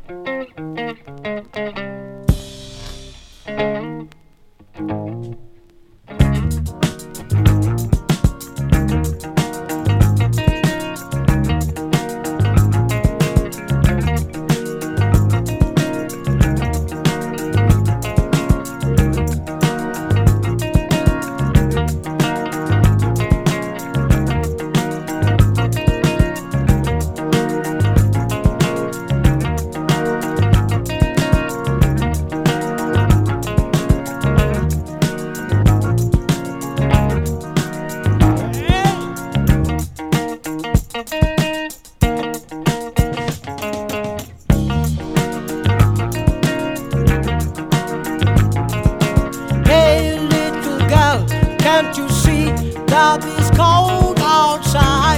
Can't you see that it's cold outside?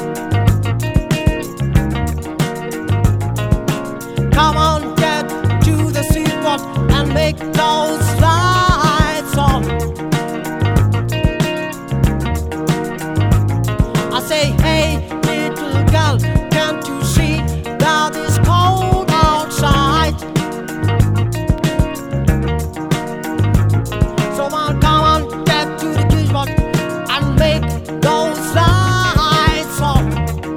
Come on, get to the seaport and make those lights on. I say, hey, little girl, can't you see that it's cold outside? So come on, get to the seaport and make those lights on.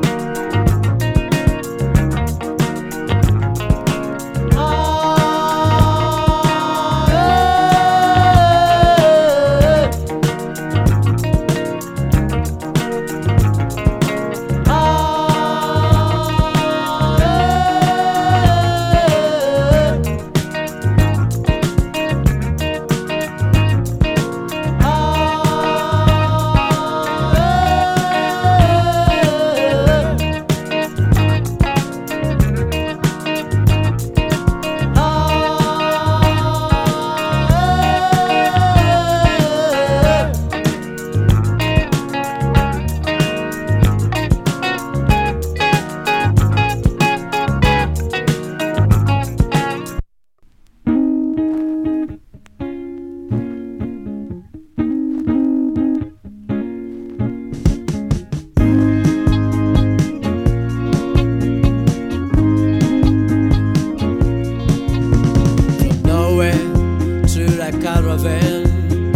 Caravan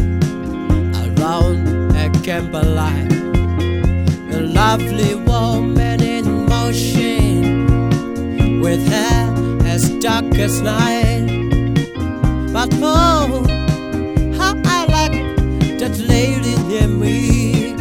around a campfire, a lovely woman in motion, with hair as dark as night. But oh, how I like that lady near me,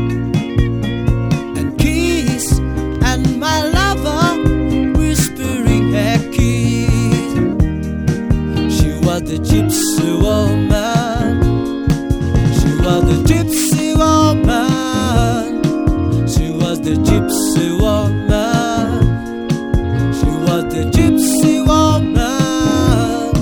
and kiss, and my lover whispering her kiss. She was the gypsy woman. She was the gypsy woman. She was the gypsy woman. She was the gypsy woman.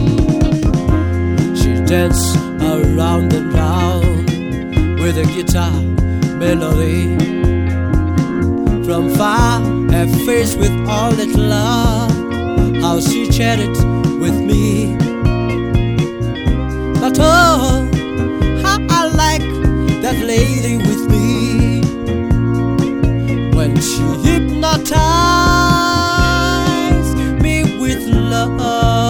She danced around and round with a guitar melody. From far, her face with all its love, how she chatted with me. But oh, how I like that lady with me, when she hypnotized me with love.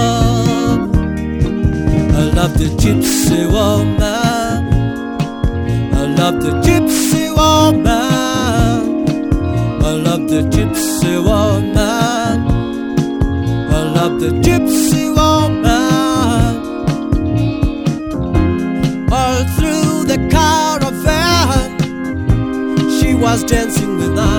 I love the gypsy woman. I love the gypsy woman. I love the gypsy woman. I love the gypsy woman. All through the caravan, she was dancing with us.